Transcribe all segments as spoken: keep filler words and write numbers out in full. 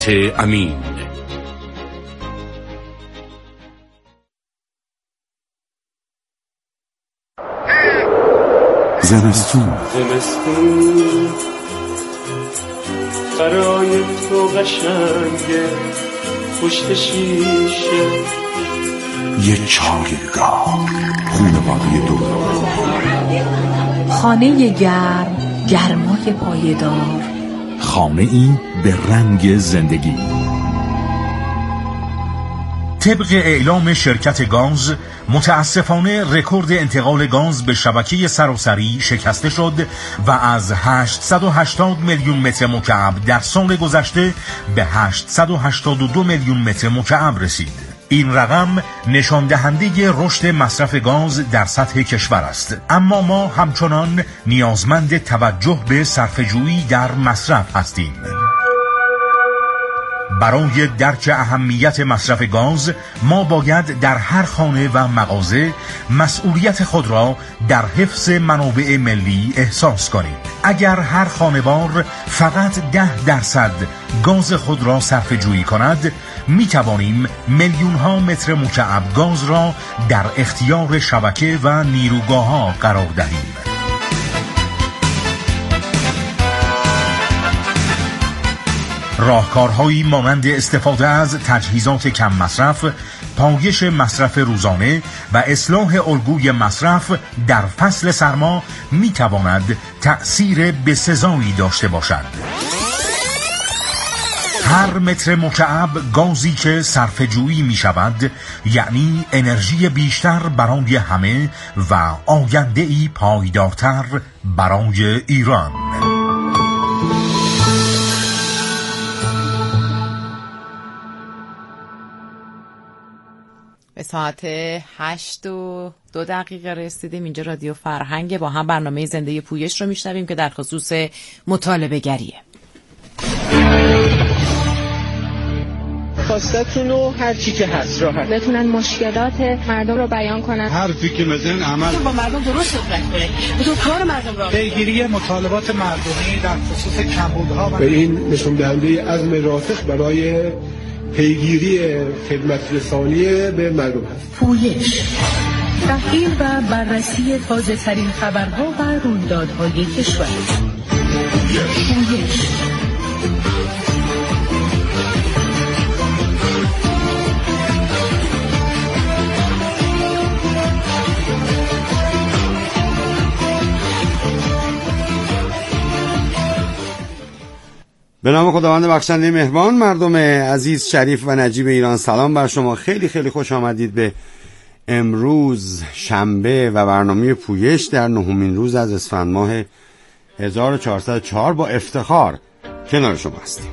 امین. زمستون زمستون برای تو قشنگه، پشت شیشه یه چایگاه، خونواده دور، خانه گرم، گرمای پایدار، خانه ای به رنگ زندگی. طبق اعلام شرکت گاز، متاسفانه رکورد انتقال گاز به شبکه سراسری شکسته شد و از هشتصد و هشتاد میلیون متر مکعب در سال گذشته به هشتصد و هشتاد و دو میلیون متر مکعب رسید. این رقم نشان دهنده رشد مصرف گاز در سطح کشور است، اما ما همچنان نیازمند توجه به صرفه‌جویی در مصرف هستیم. برای درک اهمیت مصرف گاز، ما باید در هر خانه و مغازه مسئولیت خود را در حفظ منابع ملی احساس کنیم. اگر هر خانوار فقط ده درصد گاز خود را صرفه جویی کند، می توانیم میلیون ها متر مکعب گاز را در اختیار شبکه و نیروگاه ها قرار دهیم. راهکارهایی مانند استفاده از تجهیزات کم مصرف، پایش مصرف روزانه و اصلاح الگوی مصرف در فصل سرما می تواند تأثیر بسزایی داشته باشد. هر متر مکعب گازی که صرفه جویی می شود، یعنی انرژی بیشتر برای همه و آینده ای پایدارتر برای ایران. به ساعت هشت و دو دقیقه رسیدیم. اینجا رادیو فرهنگ، با هم برنامه زنده پویش رو میشنویم که در خصوص مطالبه گریه. خواستتون رو هر چی که هست راحت بتونن مشکلات مردم رو بیان کنن، حرفی که مثلا عمل با مردم درست صحبت کنه، بدون کار مردم را پیگیری مطالبات مردمی در خصوص کمبودها و این نشون دهنده عزم راسخ برای پیگیری خدمت رسانی به مردم هست. پویش، تحلیل و بررسی تازه‌ترین خبرها و رویدادهای کشور. پویش. به نام خداوند بخشنده مهربان، مردم عزیز، شریف و نجیب ایران، سلام بر شما. خیلی خیلی خوش آمدید به امروز شنبه و برنامه پویش در نهمین روز از اسفند ماه هزار و چهارصد و چهار. با افتخار کنار شما هستیم.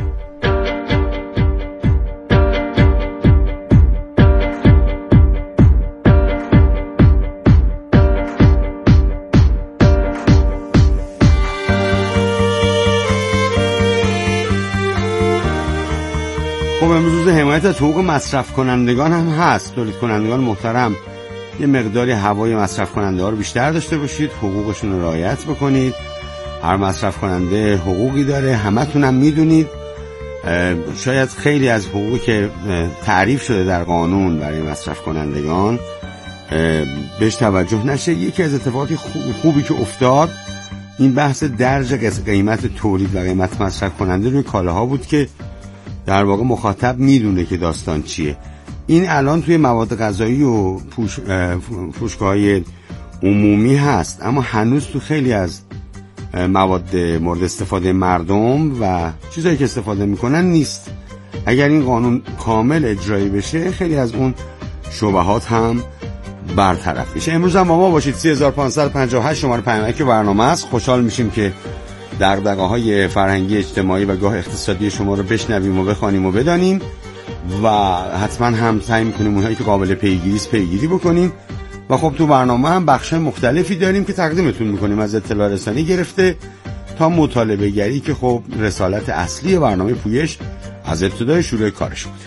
خب امروز روز حمایت از حقوق مصرف کنندگان هم هست. تولید کنندگان محترم، یه مقداری هوای مصرف کننده ها رو بیشتر داشته باشید، حقوقشون رو رعایت بکنید. هر مصرف کننده حقوقی داره، همتون هم میدونید. شاید خیلی از حقوقی که تعریف شده در قانون برای مصرف کنندگان بهش توجه نشه. یکی از اتفاقاتی خوبی که افتاد این بحث درج قیمت تولید و قیمت مصرف کننده روی کالاها بود که در واقع مخاطب میدونه که داستان چیه. این الان توی مواد غذایی و پوش، فروشگاه‌های عمومی هست، اما هنوز تو خیلی از مواد مورد استفاده مردم و چیزایی که استفاده میکنن نیست. اگر این قانون کامل اجرایی بشه، خیلی از اون شبهات هم برطرف میشه. امروز هم با ما باشید. سه هزار و پانصد و پنجاه و هشت شماره پیامک برنامه است. خوشحال میشیم که دغدغه‌های فرهنگی، اجتماعی و گاه اقتصادی شما رو بشنویم و بخوانیم و بدانیم و حتما هم سعی می‌کنیم اونهایی که قابل پیگیری است پیگیری بکنیم. و خب تو برنامه هم بخش مختلفی داریم که تقدیمتون می‌کنیم، از اطلاع رسانی گرفته تا مطالبه گری که خب رسالت اصلی برنامه پویش از ابتدای شروع کارش بود.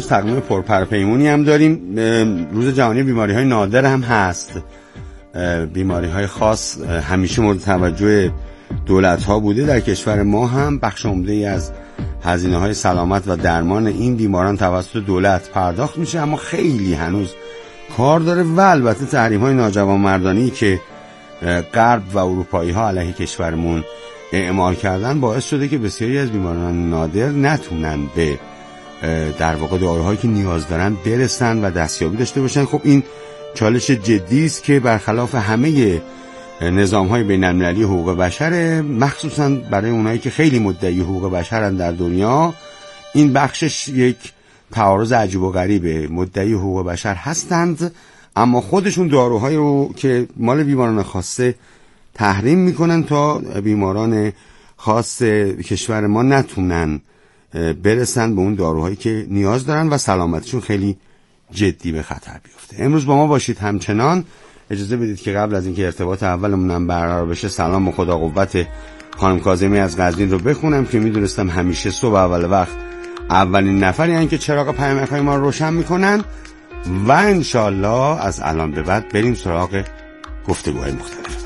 تقویم پرپرپیمونی هم داریم. روز جهانی بیماری های نادر هم هست. بیماری های خاص همیشه مورد توجه دولت ها بوده. در کشور ما هم بخش عمده‌ای از هزینه های سلامت و درمان این بیماران توسط دولت پرداخت میشه، اما خیلی هنوز کار داره و البته تحریم های ناجوانمردانی که غرب و اروپایی ها علیه کشورمون اعمال کردن باعث شده که بسیاری از بیماران نادر نتونن به در واقع داروهایی که نیاز دارن برسن و دستیابی داشته باشن. خب این چالش جدی است که برخلاف همه نظام‌های بین‌المللی حقوق بشر، مخصوصاً برای اونایی که خیلی مدعی حقوق بشرن در دنیا، این بخشش یک تعارض عجیب و غریبه. مدعی حقوق بشر هستند اما خودشون داروهایی رو که مال بیماران خاصه تحریم میکنن تا بیماران خاص کشور ما نتونن برسن به اون داروهایی که نیاز دارن و سلامتشون خیلی جدی به خطر بیفته. امروز با ما باشید. همچنان اجازه بدید که قبل از اینکه ارتباط اولمون هم برقرار بشه سلام و خدا قوت خانم کاظمی از قزوین رو بخونم که میدونستم همیشه صبح اول وقت اولین نفری هستن که چراغ پیامک‌های ما رو روشن میکنن و انشالله از الان به بعد بریم سراغ گفتگوهای مختلف.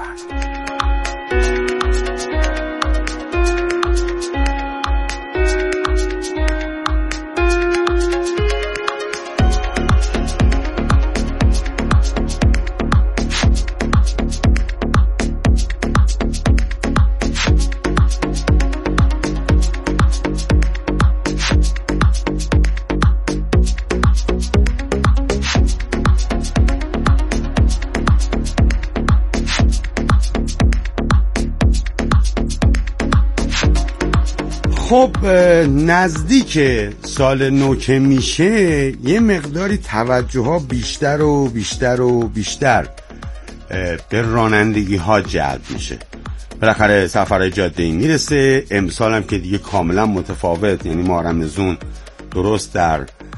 خب نزدیک سال نو که میشه یه مقداری توجه ها بیشتر و بیشتر و بیشتر به رانندگی ها جلب میشه. بالاخره سفرهای جاده ای میرسه. امسال هم که دیگه کاملا متفاوت، یعنی ماه رمضان درست در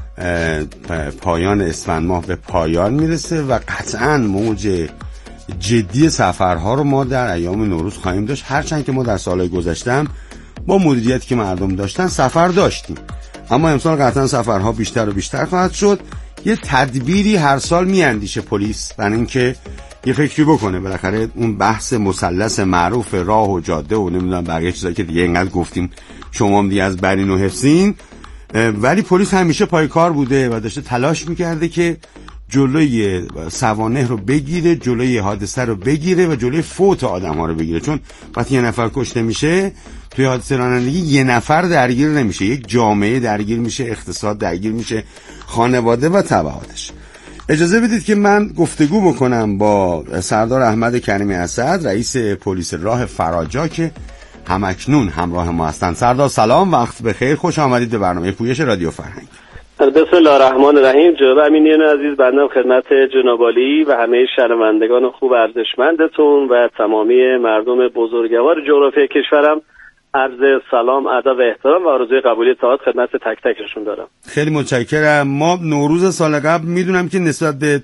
پایان اسفند ماه به پایان میرسه و قطعا موج جدی سفرها رو ما در ایام نوروز خواهیم داشت، هرچند که ما در سالهای گذشته با مدیریتی که مردم داشتن سفر داشتیم، اما امسال قطعا سفرها بیشتر و بیشتر خواهد شد. یه تدبیری هر سال میاندیشه پلیس برای اینکه یه فکری بکنه. بالاخره اون بحث مثلث معروف راه و جاده و نمیدونم بقیه چیزایی که دیگه اینقدر گفتیم شما هم دیگه از برین و حفظین، ولی پلیس همیشه پای کار بوده و داشته تلاش میکرده که جلوی سوانح رو بگیره، جلوی حادثه رو بگیره و جلوی فوت آدم ها رو بگیره. چون وقتی یه نفر کشته میشه توی حادثه رانندگی یه نفر درگیر نمیشه، یک جامعه درگیر میشه، اقتصاد درگیر میشه، خانواده و تبعاتش. اجازه بدید که من گفتگو بکنم با سردار احمد کریمی اسد، رئیس پلیس راه فراجا که همکنون همراه ما هستند. سردار سلام، وقت بخیر، خوش آمدید به برنامه پویش رادیو فرهنگ. بسم الله الرحمن الرحیم. جناب امینیان عزیز، بنده خدمت جناب عالی و همه شنوندگان خوب ارزشمندتون و تمامی مردم بزرگوار جغرافیای کشورم عرض سلام، ادب و احترام و آرزوی قبولی اطاعت خدمت تک تکشون دارم. خیلی متشکرم. ما نوروز سال قبل میدونم که نسبت به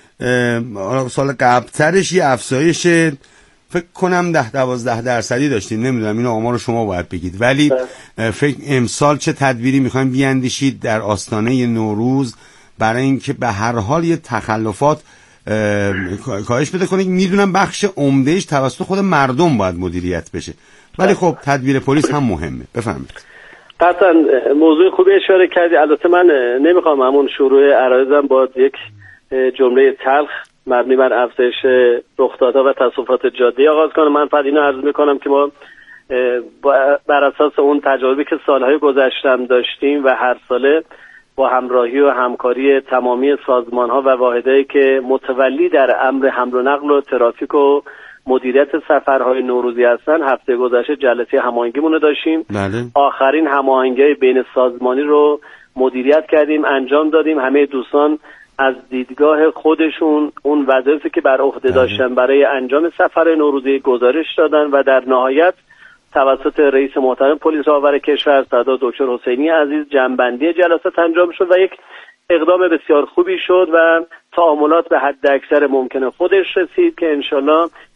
سال قبل‌ترش یه افزایش فکر کنم ده دوازده درصدی داشتیم، نمیدونم اینو آمار شما باید بگید، ولی فکر امسال چه تدبیری میخوایم بیاندیشید در آستانه نوروز برای اینکه به هر حال یه تخلفات کاهش بده کنید؟ میدونم بخش عمدهش توسط خود مردم باید مدیریت بشه، ولی خب تدبیر پلیس هم مهمه. بفرمایید. قطعا موضوع خوبی اشاره کردی. البته من نمیخوام همون شروع عرایضم با یک جمله تلخ مبنی بر افزایش رخدادها و تصادفات جاده‌ای آغاز کنم. من فقط اینو عرض میکنم که ما بر اساس اون تجاربی که سالهای گذشته داشتیم و هر ساله با همراهی و همکاری تمامی سازمان‌ها و واحدهایی که متولی در امر حمل و نقل و ترافیک و مدیریت سفرهای نوروزی هستن، هفته گذشته جلسه هماهنگیمون رو داشتیم. بله. آخرین هماهنگی بین سازمانی رو مدیریت کردیم، انجام دادیم. همه دوستان از دیدگاه خودشون اون وظایفی که بر عهده داشتن برای انجام سفر نوروزی گزارش دادن و در نهایت توسط رئیس محترم پلیس آور کشور سردار دکتر حسینی عزیز جمع‌بندی جلسات انجام شد و یک اقدام بسیار خوبی شد و تعاملات به حد اکثر ممکنه خودش رسید که انشالله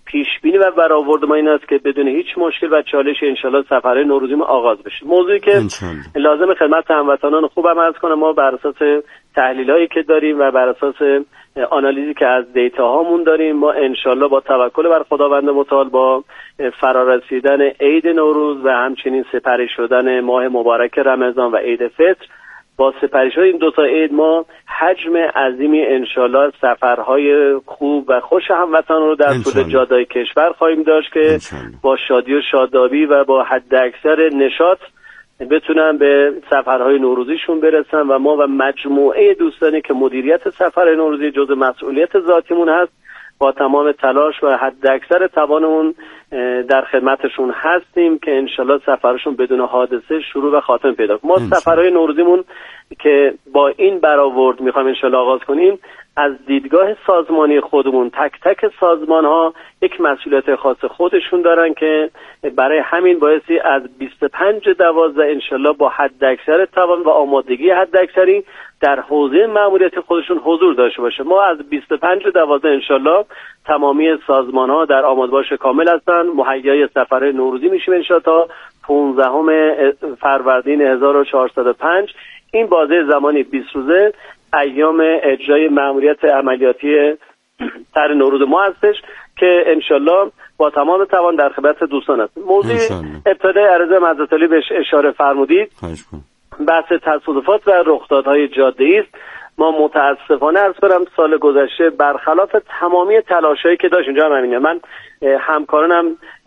پیش بینی و برآورد ما این است که بدون هیچ مشکل و چالش انشالله سفرهای نوروزی ما آغاز بشه. موضوعی که لازم خدمت هموطنان خوبم عرض کنم، ما بر اساس تحلیلایی که داریم و بر اساس آنالیزی که از دیتاهامون داریم، ما انشالله با توکل بر خداوند متعال با فرارسیدن عید نوروز و همچنین سپری شدن ماه مبارک رمضان و عید فطر، با سپری شدن این دو تا عید ما حجم عظیمی انشالله سفرهای خوب و خوش هموطنان رو در طول جاده‌های کشور خواهیم داشت که انشالله با شادی و شادابی و با حد اکثر نشاط بتونن به سفرهای نوروزیشون برسن و ما و مجموعه دوستانی که مدیریت سفر نوروزی جزء مسئولیت ذاتیمون هست با تمام تلاش و حد اکثر توانمون در خدمتشون هستیم که انشالله سفرشون بدون حادثه شروع و خاتمه پیدا کنه. ما سفرهای نوروزیمون که با این برآورد میخوایم انشالله آغاز کنیم، از دیدگاه سازمانی خودمون تک تک سازمان ها یک مسئولیت خاص خودشون دارن که برای همین بایستی از بیست و پنج دوازده انشالله با حد اکثر توان و آمادگی حد اکثری در حوزه مأموریت خودشون حضور داشته باشه. ما از بیست و پنج دوازده انشالله تمامی سازمان ها در آمادباش کامل هستن، مهیای سفر نوروزی میشیم انشالله تا پانزدهم فروردین هزار و چهارصد و پنج. این بازه زمانی بیست روزه ایام اجرای مأموریت عملیاتی طرح نوروز ما هستش که انشالله با تمام توان در خدمت دوستان هست. موضوع ابتدای عرض حضرت علی بهش اشاره فرمودید، بحث تصادفات و رخدادهای جاده‌ای است. ما متاسفانه عرض کنم سال گذشته برخلاف تمامی تلاشایی که داشت اینجا همینه، من همکارانم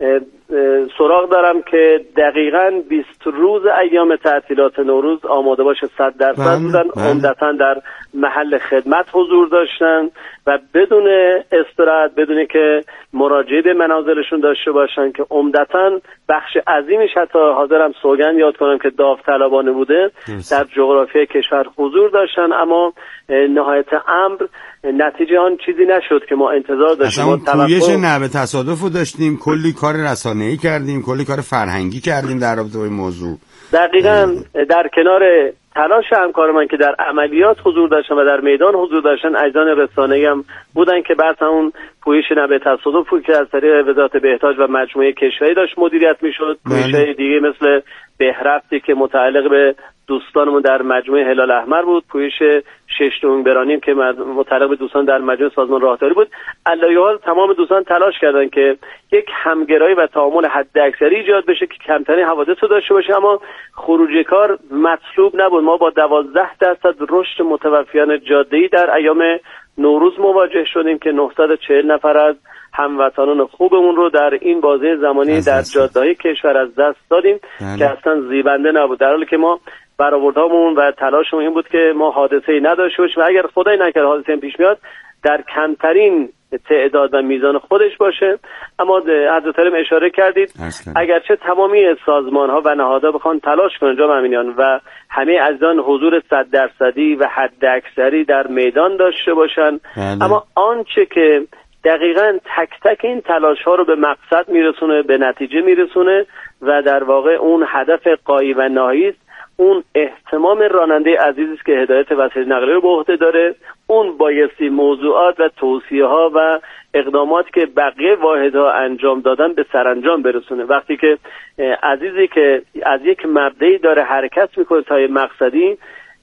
سراغ دارم که دقیقاً بیست روز ایام تعطیلات نوروز آماده باشه صد درصد بودن، عمدتاً در محل خدمت حضور داشتن و بدون استراحت، بدون که مراجعه به منازلشون داشته باشن که عمدتاً بخش عظیمش حتی حاضرم سوگند یاد کنم که داوطلبانه بوده در جغرافیای کشور حضور داشتن، اما نهایت امر نتیجه آن چیزی نشد که ما انتظار داشتیم. اصلا اون پویش نه به تصادف رو داشتیم، کلی کار رسانه‌ای کردیم، کلی کار فرهنگی کردیم در رابطه با این موضوع. دقیقاً در کنار تلاش همکار من که در عملیات حضور داشتن و در میدان حضور داشتن، اجزان رسانه‌ای هم بودن که بعد اون پویش نه به تصادف بود که از طریق وزارت بهداشت و مجموعه کشوری داشت مدیریت میشد. پویش‌های دیگه مثل بهرفتی که متعلق به دوستانمون در مجموعه هلال احمر بود، پویش شش دونگ برانیم که متعلق به دوستان در مجموعه سازمان راهداری بود. علی‌الحال تمام دوستان تلاش کردن که یک همگرایی و تعامل حد اکثری ایجاد بشه که کمترین حوادث رو داشته باشه، اما خروج کار مطلوب نبود. ما با دوازده درصد رشد متوفیان جاده‌ای در ایام نوروز مواجه شدیم که نهصد و چهل نفر از هموطنان خوبمون رو در این بازه زمانی در جاده‌های کشور از دست دادیم که اصلا زیبنده نبود، در حالی که ما برآوردهامون و تلاشمون این بود که ما حادثه‌ای نداشته باشیم و اگر خدای نکرده حادثه‌ای پیش میاد در کمترین تعداد و میزان خودش باشه. اما حضرت علی اشاره کردید اصلا. اگرچه تمامی سازمان‌ها و نهادها بخوان تلاش کنن جناب امینیان و همه ازان حضور صد درصدی و حد اکثری در میدان داشته باشن، بله. اما آنچه که دقیقاً تک تک این تلاش‌ها رو به مقصد میرسونه، به نتیجه میرسونه و در واقع اون هدف غایی و نهایی است، اون اهتمام راننده عزیزی است که هدایت وسایل نقلیه رو به عهده داره. اون بایستی موضوعات و توصیه‌ها و اقداماتی که بقیه واحدها انجام دادن به سرانجام برسونه. وقتی که عزیزی که از یک مبدأی داره حرکت میکنه تا یه مقصدی،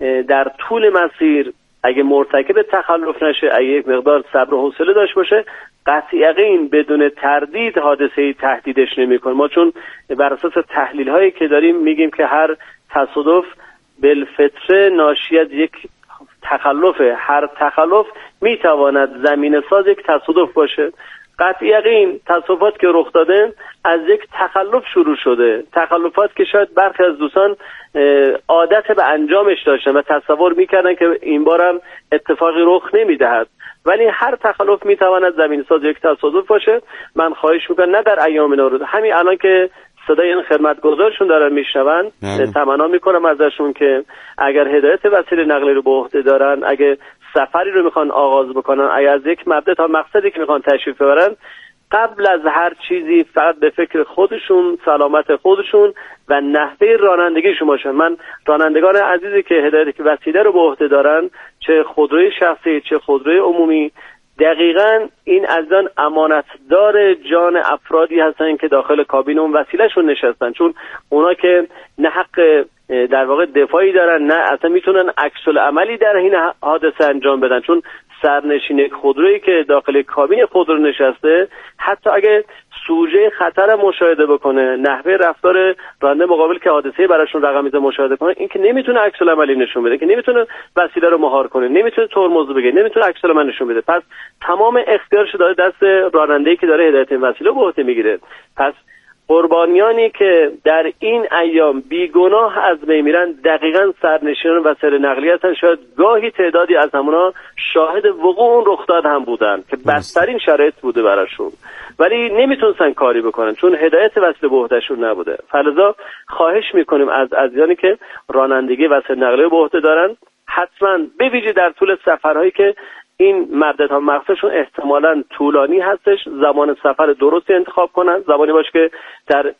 در طول مسیر اگه مرتکب تخلف نشه، اگه یک مقدار صبر و حوصله داشته باشه، قطعی یقین بدون تردید حادثه‌ای تهدیدش نمی‌کنه. ما چون بر اساس تحلیل‌هایی که داریم میگیم که هر تصادف بالفطره ناشی از یک تخلف، هر تخلف میتواند زمینه ساز یک تصادف باشه. قطعی یقین تصادفات که رخ داده از یک تخلف شروع شده، تخلفات که شاید برخی از دوستان عادت به انجامش داشتن و تصور میکردن که این بارم اتفاقی رخ نمیدهد، ولی هر تخلف میتواند زمینه ساز یک تصادف باشه. من خواهش میکنم نه در ایام نوروز، همین الان که صدای این خدمتگزارشون دارن میشنون، تمنا میکنم ازشون که اگر هدایت وسیله نقلیه رو به عهده دارن، اگه سفری رو میخوان آغاز بکنن، اگر از یک مبدا تا مقصدی که میخوان تشریف ببرن، قبل از هر چیزی فقط به فکر خودشون، سلامت خودشون و نحوه رانندگیشون باشن. من رانندگان عزیزی که هدایت وسیله رو به عهده دارن، چه خودروی شخصی چه خودروی عمومی، دقیقاً این عزیزان امانتدار جان افرادی هستن که داخل کابین اون وسیلهشون نشستن، چون اونا که نه حق در واقع دفاعی دارن نه اصلا میتونن عکس العملی در این حادثه انجام بدن، چون سرنشین خودرویی که داخل کابین خودرو نشسته حتی اگه سوژه خطر مشاهده بکنه، نحوه رفتار راننده مقابل که حادثه براشون رقم میزه مشاهده کنه، این که نمیتونه عکس العملی نشون بده، که نمیتونه وسیله رو مهار کنه، نمیتونه ترمز بگیره، نمیتونه عکس العمل نشون بده. پس تمام اختیارش داره دست راننده‌ای که داره هدایت این وسیله به عهده میگیره. پس قربانیانی که در این ایام بیگناه از بین میرن دقیقاً سرنشینان وسایل نقلیه هستن. شاید گاهی تعدادی از همونا شاهد وقوع اون رخداد هم بودن که بدترین شرایط بوده براشون، ولی نمیتونستن کاری بکنن چون هدایت وسیله به عهدهشون نبوده. فلذا خواهش میکنیم از عزیزانی که رانندگی وسایل نقلیه به عهده دارن، حتما به ویژه در طول سفرهایی که این مدت‌ها مقصدشون احتمالاً طولانی هستش، زمان سفر درستی انتخاب کنن، زمانی باشه که در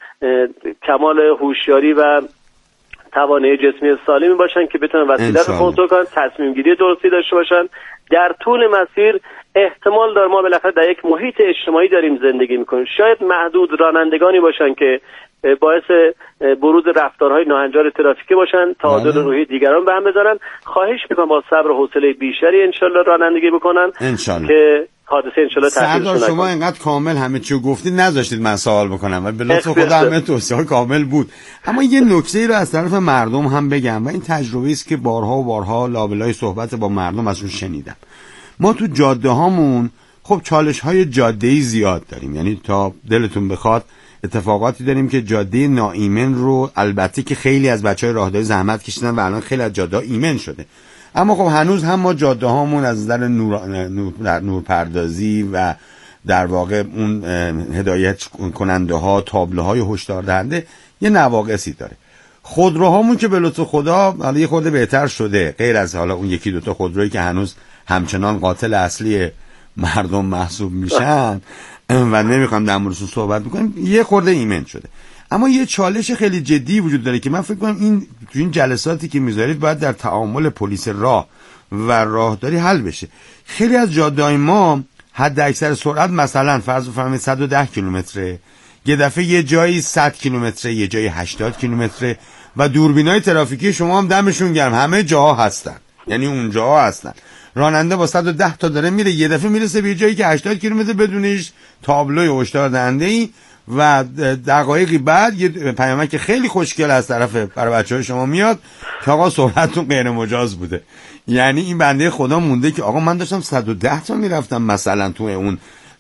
کمال هوشیاری و توانایی جسمی سالمی باشن که بتونن وسیله رو کنترل کنن، تصمیم گیری درستی داشته باشن. در طول مسیر احتمال داره ما بالاخره در یک محیط اجتماعی داریم زندگی میکنیم، شاید محدود رانندگانی باشن که باعث بروز رفتارهای ناهنجار ترافیکی باشن، تعادل روحی دیگران به هم بذارن. خواهش میکنم با صبر و حوصله بیشتری انشالله رانندگی بکنن انشالله. که حادثه انشالله سردار شما اینقدر کامل همه چیو گفتید نذاشتید من سوال بکنم و به لطف خدا همه توصیه‌ها کامل بود. اما یه نکته رو از طرف مردم هم بگم و این تجربه است که بارها و بارها لابلای صحبت با مردم ازشون شنیدم. ما تو جاده هامون خب چالش های جاده‌ای زیاد داریم، یعنی تا دلتون بخواد اتفاقاتی داریم که جاده ناایمن رو، البته که خیلی از بچهای راهداری زحمت کشیدن و الان خیلی از جاده‌ها ایمن شده، اما خب هنوز هم ما جاده هامون از نظر نور نور نورپردازی و در واقع اون هدایت کننده ها، تابلوهای هشدار دهنده یه نواقصی داره. خودروهامون که به لطف خدا حالا یه خورده بهتر شده، غیر از حالا اون یکی دوتا خودرویی که هنوز همچنان قاتل اصلی مردم محسوب میشن و نمیخوام در موردشون صحبت بکنیم، یه خورده ایمن شده. اما یه چالش خیلی جدی وجود داره که من فکر کنم این تو این جلساتی که میذارید باید در تعامل پلیس راه و راهداری حل بشه. خیلی از جاده‌های ما حد اکثر سرعت مثلا فرض بفرمایید صد و ده کیلومتره، یه دفعه یه جایی صد کیلومتره، یه جایی هشتاد کیلومتره و دوربینای ترافیکی شما هم دمشون گرم همه جاها هستن، یعنی اونجاها هستن. راننده با صد و ده تا داره میره، یه دفعه میرسه به جایی که هشتاد کیلومتر بدون هیچ تابلوی هشدار دهنده‌ای و دقایقی بعد یه پیامک خیلی خوشگل از طرف برای بچه‌های شما میاد که آقا سرعتتون غیر مجاز بوده. یعنی این بنده خدا مونده که آقا من داشتم صد و ده تا میرفتم مثلا تو اون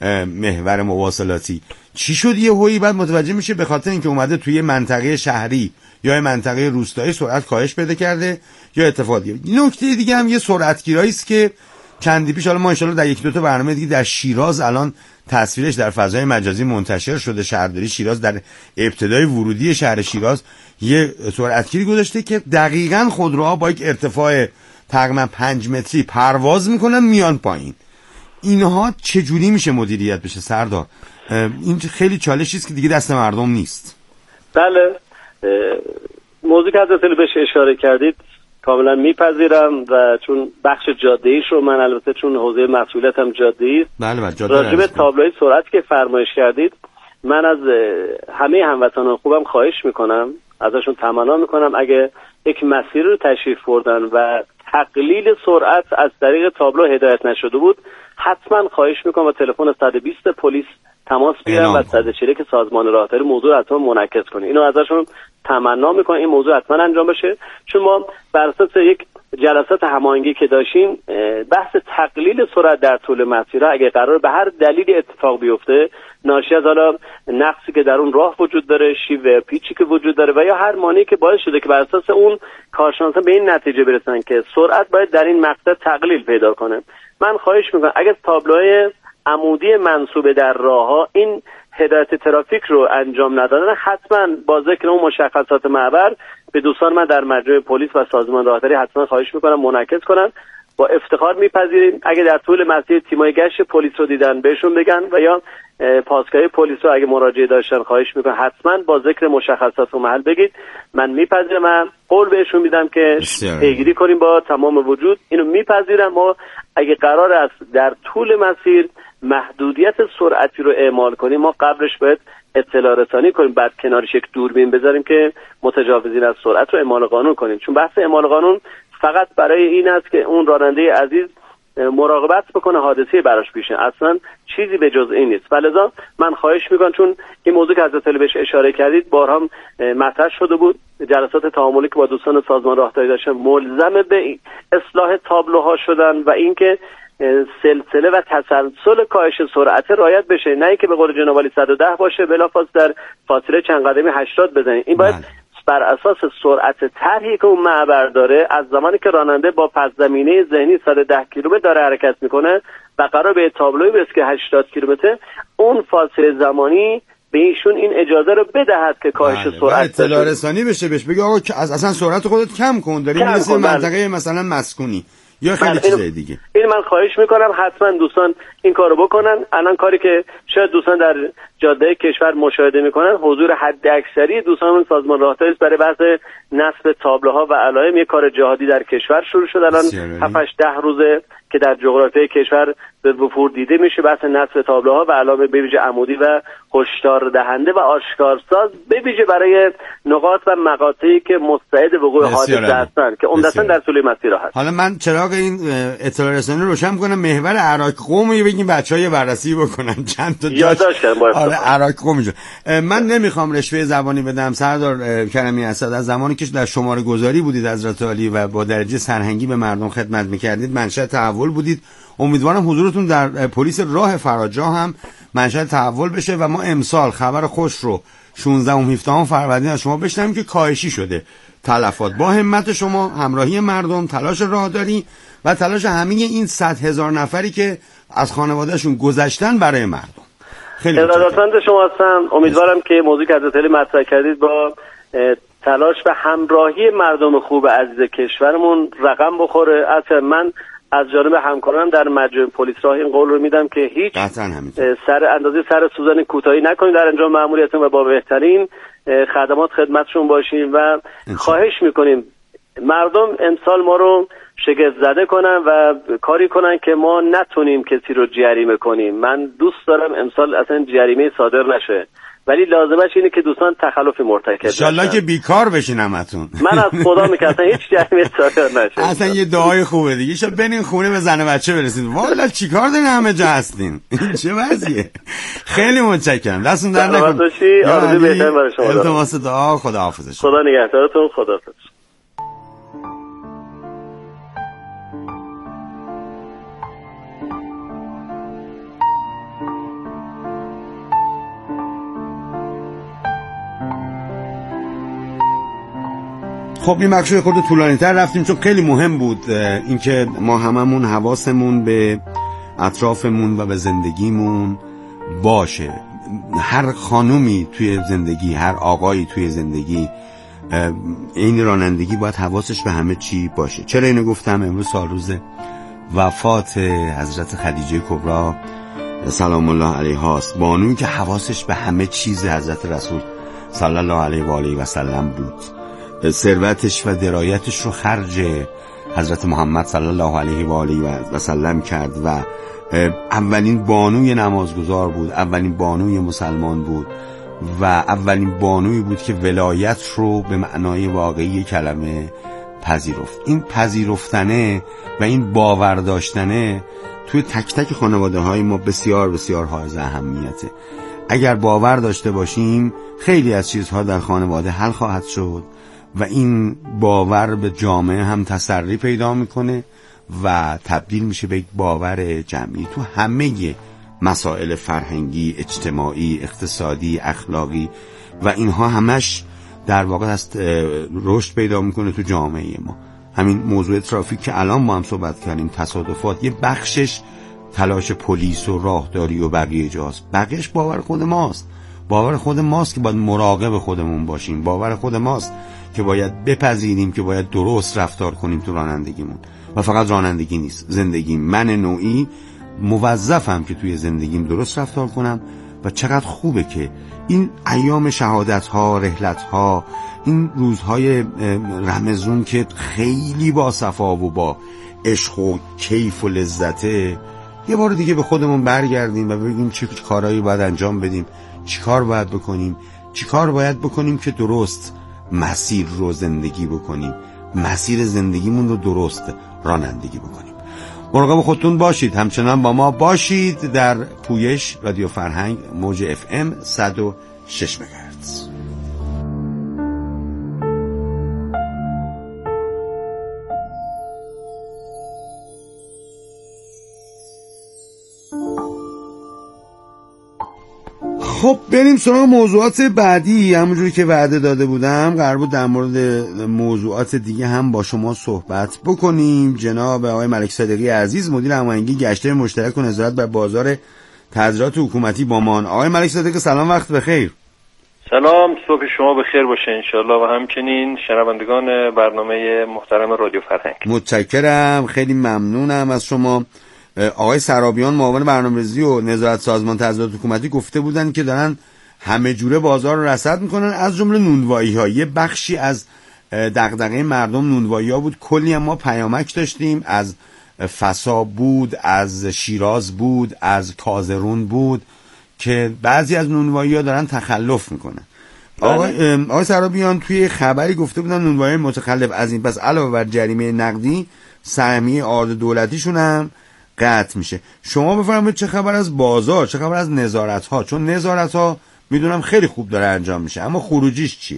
محور مواصلاتی، چی شد یه هویی؟ بعد متوجه میشه به خاطر اینکه اومده توی منطقه شهری یا منطقه روستایی سرعت کاهش پیدا کرده یا اتفاق دیگه. نکته دیگه هم یه سرعتگیری است که چندی پیش، حالا ما ان شاءالله در یک دو تا برنامه دیگه در شیراز الان تصویرش در فضای مجازی منتشر شده، شهرداری شیراز در ابتدای ورودی شهر شیراز یه سرعتگیری گذاشته که دقیقاً خودروها با یک ارتفاع تقریبا پنج متری پرواز میکنن میان پایین. اینها چجوری میشه مدیریت بشه سردار؟ این خیلی چالشی است که دیگه دست مردم نیست. بله، موضوع که حضرت بهش اشاره کردید کاملا میپذیرم و چون بخش جاده‌ایش رو من البته چون حوزه مسئولیتم جاده‌ای است. بله بله. جاده راجع به تابلوی سرعت که فرمایش کردید، من از همه هموطنان خوبم خواهش میکنم، ازشون تمنا میکنم اگه یک مسیر رو تشریف بردن و تقلیل سرعت از طریق تابلو هدایت نشده بود، حتما خواهش میکنم با تلفن صد و بیست پلیس تماس بگیرن و صد و چهل که سازمان راهداری موضوع حتما منعکس کنه. اینو ازشون تمنا میکنم این موضوع حتما انجام بشه، چون ما بر اساس یک جلسات هماهنگی که داشتیم بحث تقلیل سرعت در طول مسیرها اگه قرار به هر دلیلی اتفاق بیفته، ناشی از حالا نقصی که در اون راه وجود داره، شیوه پیچی که وجود داره و یا هر مانعی که باعث شده که بر اساس اون کارشناسان به این نتیجه برسن که سرعت باید در این مقطع تقلیل پیدا کنه، من خواهش میکنم اگه تابلوهای عمودی منصوبه در راهها این هدایت ترافیک رو انجام ندادن، حتما با ذکر اون مشخصات معبر به دوستان من در مجموعه پلیس و سازمان راهداری حتما خواهش میکنم منعکس کنن با افتخار میپذیریم. اگه در طول مسیر تیمای گشت پلیس رو دیدن بهشون بگن و یا پاسگاه پلیس رو اگه مراجعه داشتن خواهش میکنم حتما با ذکر مشخصات و محل بگید. من میپذیرم، من قول بهشون میدم که پیگیری کنیم با تمام وجود. اینو میپذیرم. ما اگه قرار است در طول مسیر محدودیت سرعتی رو اعمال کنیم، ما قبلش باید اطلاع رسانی کنیم، بعد کنارش یک دوربین بذاریم که متجاوزین از سرعت رو اعمال قانون کنیم. چون بحث اعمال قانون فقط برای این است که اون راننده عزیز مراقبت بکنه حادثه براش پیش، اصلا چیزی به جز این نیست. ولذا من خواهش میکنم، چون این موضوع که حضرت علی بهش اشاره کردید بارها مطرح شده بود، جلسات تعاملی که با دوستان سازمان راهداری داشتن ملزم به اصلاح تابلوها شدن و اینکه سلسله و تسلسل کاهش سرعت رعایت بشه، نه اینکه به قول جناب عالی صد و ده باشه بلافاصله در فاصله چند قدمی هشتاد بزنید. این باید بر اساس سرعت طرحی که اون معبر داره، از زمانی که راننده با پس زمینه ذهنی صد و ده کیلومتر داره حرکت میکنه و قرار به تابلوی برسه که هشتاد کیلومتر، اون فاصله زمانی به ایشون این اجازه رو بدهد که کاهش بله. سرعت اطلاع رسانی بشه، بهش بگه آقا اصلا سرعت خودت کم کن، داری میرسی منطقه مثلا مسکونی یا خیلی چیزای دیگه. این من خواهش میکنم حتما دوستان این کارو بکنن. الان کاری که شاید دوستان در جاده کشور مشاهده میکنن، حضور حد اکثری دوستان سازمان راهداری برای بحث نصب تابلوها و علائم، یک کار جهادی در کشور شروع شد. الان هفت هشت ده روزه که در جغرافیای کشور به وفور دیده میشه بحث نصب تابلوها و علائم به ویژه عمودی و هشدار دهنده و آشکارساز، به ویژه برای نقاط و مقاطعی که مستعد وقوع حادثه هستند که عمدتاً در طول مسیر هست. حالا من چراغ این اطلاع رسانی رو روشن کنم، محور عراق قومی بگیم بچهای بررسی بکنن چند تا یادداشت کنم. آره عراق قومی جو. من نمیخوام رشوه زبانی بدم سردار کریمی اسد، از زمانی که در شماره گذاری بودید حضرت عالی و با درجه سرهنگی به مردم خدمت میکردید منشأ تحول بودید. امیدوارم حضورتون در پلیس راه فراجاه هم منشأ تحول بشه و ما امسال خبر خوش رو شانزده و هفده فروردین از شما بشنویم که کاهشی شده تلفات با همت شما، همراهی مردم، تلاش راهداری و تلاش همه این صد هزار نفری که از خانوادهشون گذشتن برای مردم. خیلی ارادتمند شما هستم. امیدوارم که موضوعی که حضرت علی مطرح کردید با تلاش و همراهی مردم خوب عزیز کشورمون رقم بخوره. اصلا من از جانب همکارانم در مجمع پلیس راه این قول رو میدم که هیچ سر اندازه سر سوزن کوتاهی نکنید در انجام مأموریتتون و با بهترین خدمات خدمتشون باشیم و خواهش میکنیم مردم امسال ما رو شگفت زده کنن و کاری کنن که ما نتونیم کسی رو جریمه کنیم. من دوست دارم امسال اصلا جریمه صادر نشه، ولی لازمش اینه که دوستان تخلف مرتکب نشن. ان شاءالله که بیکار بشین همتون. من از خدا میگم هیچ جریمه صادر نشه. اصلا یه دعای خوبه دیگه، شب برین خونه به زن و بچه برسید. والا چیکار دارین همه جا هستین؟ این چه وضعیه؟ خیلی متشکرم. دستون در نکنه. آرزوی بهترین برای شما. التماس دعا. خداحافظ. خدا نگهدارتون. خداحافظ. خب این بخش خود طولانی تر رفتیم چون خیلی مهم بود اینکه ما هممون حواسمون به اطرافمون و به زندگیمون باشه. هر خانومی توی زندگی، هر آقایی توی زندگی، این رانندگی باید حواسش به همه چی باشه. چرا اینو گفتم؟ امروز سال روز وفات حضرت خدیجه کبرا سلام الله علیها است، بانویی که حواسش به همه چیز حضرت رسول صلی الله علیه و آله و سلم بود. ثروتش و درایتش رو خرج حضرت محمد صلی الله علیه و آله و سلم کرد و اولین بانوی نمازگزار بود، اولین بانوی مسلمان بود و اولین بانوی بود که ولایت رو به معنای واقعی کلمه پذیرفت. این پذیرفتنه و این باور داشتنه توی تک تک خانواده های ما بسیار بسیار حائز اهمیته. اگر باور داشته باشیم خیلی از چیزها در خانواده حل خواهد شد و این باور به جامعه هم تسری پیدا میکنه و تبدیل میشه به یک باور جمعی تو همه مسائل فرهنگی، اجتماعی، اقتصادی، اخلاقی و اینها همش در واقع است رشد پیدا میکنه تو جامعه ما. همین موضوع ترافیک که الان ما هم صحبت کردیم، تصادفات، یه بخشش تلاش پلیس و راهداری و بقیه جاست، بقیهش باور خود ماست. باور خود ماست که باید مراقب خودمون باشیم، باور خود ماست که باید بپذیریم که باید درست رفتار کنیم تو رانندگیمون. و فقط رانندگی نیست، زندگی. من نوعی موظفم که توی زندگیم درست رفتار کنم و چقدر خوبه که این ایام شهادت ها، رحلت ها، این روزهای رمضان که خیلی با صفا و با عشق و کیف و لذته، یه بار دیگه به خودمون برگردیم و ببینیم چه کارهایی باید انجام بدیم، چی کار باید بکنیم، چی کار باید بکنیم که درست مسیر رو زندگی بکنیم، مسیر زندگیمون رو درست رانندگی بکنیم. مراقب خودتون باشید، همچنان با ما باشید در پویش رادیو فرهنگ موج اف ام صد و شش مگاهرتز. خب بریم سراغ موضوعات بعدی. همونجوری که وعده داده بودم قرار بود در مورد موضوعات دیگه هم با شما صحبت بکنیم. جناب آقای ملک صادقی عزیز، مدیر هماهنگی گشت‌های مشترک و نظارت بر بازار تزریقات حکومتی بامان. آقای ملک صادقی سلام، وقت بخیر. سلام، صبح شما بخیر باشه انشالله و همچنین شنوندگان برنامه محترم رادیو فرهنگ. متشکرم، خیلی ممنونم از شما. آقای سرابیان معاون برنامه‌ریزی و نظارت سازمان تزریقات حکومتی گفته بودن که دارن همه جوره بازار رو رصد میکنن، از جمله نونوایی‌ها. یه بخشی از دغدغه مردم نونوایی‌ها بود. کلی هم ما پیامک داشتیم، از فسا بود، از شیراز بود، از کازرون بود که بعضی از نونوایی‌ها دارن تخلف میکنن. آقای آقای سرابیان توی خبری گفته بودن نونوایی متخلف از این پس علاوه بر جریمه نقدی سهمیه آرد دولتیشون هم قطع میشه. شما بفرمایید چه خبر از بازار، چه خبر از نظارت ها؟ چون نظارت ها میدونم خیلی خوب داره انجام میشه، اما خروجیش چیه؟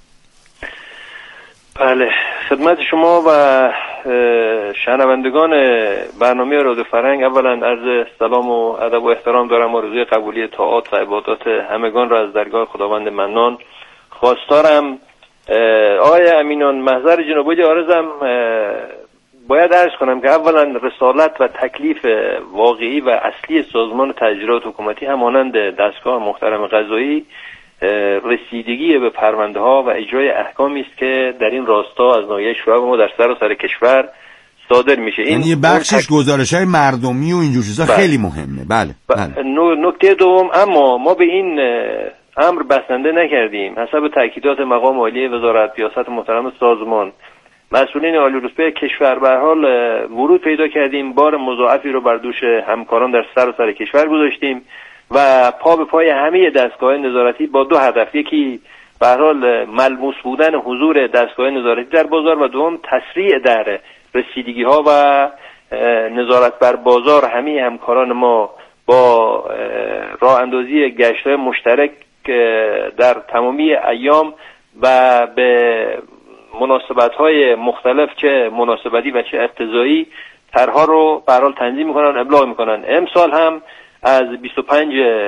بله، خدمت شما و شنوندگان برنامه رادیو فرهنگ اولا عرض سلام و ادب و احترام دارم. آرزوی قبولی طاعات و عبادات همگان را از درگاه خداوند منان خواستارم. آقای امینان، محضر جناب عالی عارضم باید عرض کنم که اولا رسالت و تکلیف واقعی و اصلی سازمان تجهیزات حکومتی همانند دستگاه محترم قضایی رسیدگی به پرونده ها و اجرای احکامی است که در این راستا از ناحیه شورای ما در سراسر کشور صادر میشه. این یعنی بخشش تک... گزارش‌های مردمی و اینجور چیزا خیلی مهمه. بله, بله. نکته دوم، اما ما به این امر بسنده نکردیم. حسب تاکیدات مقام عالی وزارت ریاست محترم سازمان، مسئولین عالی رتبه کشور به حال ورود پیدا کردیم، بار مضاعفی رو بر دوش همکاران در سراسر کشور گذاشتیم و پا به پای همه دستگاه نظارتی با دو هدف: یکی به حال ملموس بودن حضور دستگاه نظارتی در بازار و دوم تسریع در رسیدگی ها و نظارت بر بازار همه همکاران ما با راه اندازی گشت‌های مشترک در تمامی ایام و به مناسبت‌های مختلف، چه مناسبتی و چه اقتضایی، طرح‌ها رو به هر حال تنظیم می‌کنن، ابلاغ می‌کنن. امسال هم از بیست و پنج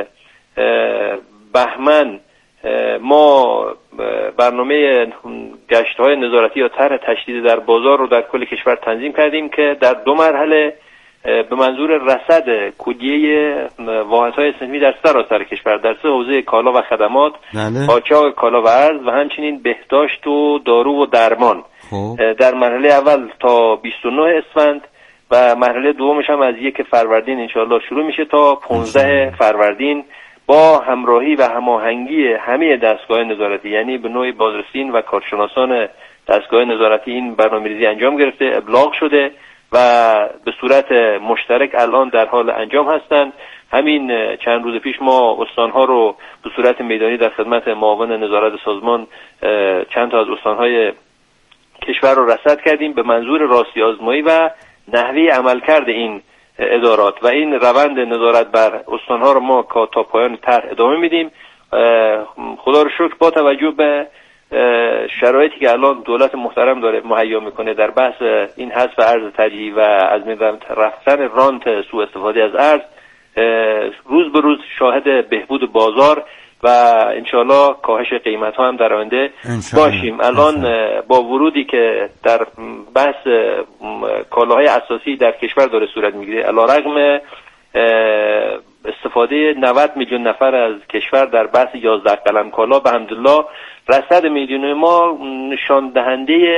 بهمن ما برنامه گشت‌های نظارتی یا طرح تشدید در بازار رو در کل کشور تنظیم کردیم که در دو مرحله به منظور رصد کلیه واحدهای صنفی در سراسر کشور در سه حوزه کالا و خدمات، قاچاق کالا و ارز و همچنین بهداشت و دارو و درمان خوب. در مرحله اول تا بیست و نه اسفند و مرحله دومش هم از یک فروردین انشاءالله شروع میشه تا پانزده فروردین با همراهی و هماهنگی همه دستگاه نظارتی، یعنی به نوع بازرسین و کارشناسان دستگاه نظارتی این برنامه‌ریزی انجام گرفته، ابلاغ شده و به صورت مشترک الان در حال انجام هستند. همین چند روز پیش ما استانها رو به صورت میدانی در خدمت معاون نظارت سازمان چند تا از استانهای کشور رو رصد کردیم به منظور راستی آزمایی و نحوه عملکرد این ادارات و این روند نظارت بر استانها رو ما تا پایان طرح ادامه میدیم. خدا رو شکر با توجه به شرایطی که الان دولت محترم داره مهیا میکنه در بحث این حذف ارز ترجیحی و از میان رفتن رانت سوء استفاده از ارز، روز به روز شاهد بهبود بازار و انشالله کاهش قیمت ها هم در آینده باشیم. الان با ورودی که در بحث کالاهای اساسی در کشور داره صورت میگیره، علیرغم استفاده نود میلیون نفر از کشور در بحث یازده قلم کالا، به الحمدلله رصد میلیون ما نشان دهنده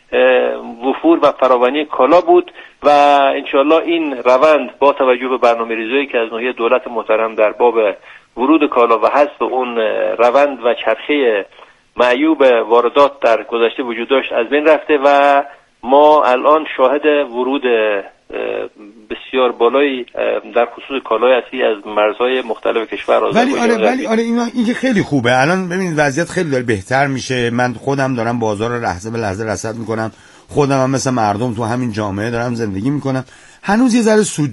وفور و فراوانی کالا بود و انشالله این روند با توجه به برنامه ریزی که از ناحیه دولت محترم در باب ورود کالا و حذف اون روند و چرخه معیوب واردات در گذشته وجود داشت از بین رفته و ما الان شاهد ورود بسیار بالایی در خصوص کالای اصلی از مرزهای مختلف کشور ولی آره ولی آره این این که خیلی خوبه. الان ببینید وضعیت خیلی داره بهتر میشه. من خودم دارم بازار رو لحظه به لحظه رصد میکنم، خودم هم مثل مردم تو همین جامعه دارم زندگی میکنم. هنوز یه ذره سود